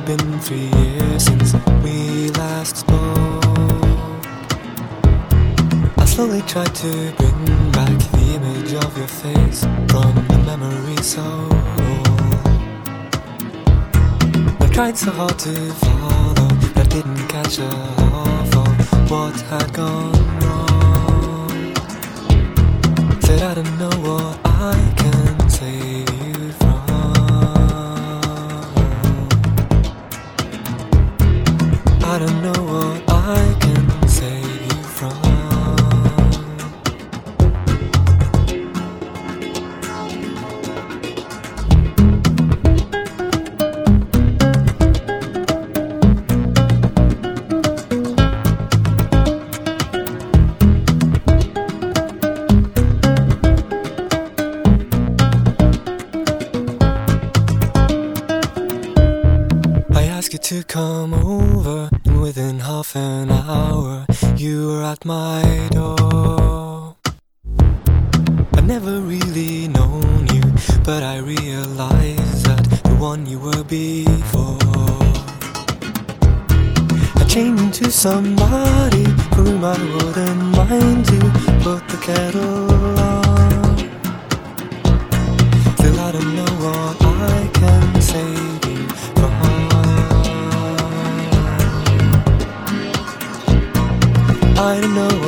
been 3 years since we last spoke. I slowly tried to bring back the image of your face from the memory so old. I tried so hard to follow, but didn't catch a half of what had gone wrong. Said I don't know what I can save you from. I don't know what I can save you from. You to come over, and within half an hour you were at my door. I've never really known you, but I realized that the one you were before I changed into somebody for whom I wouldn't mind to put the kettle on. Still I don't know what I can save you from. I don't know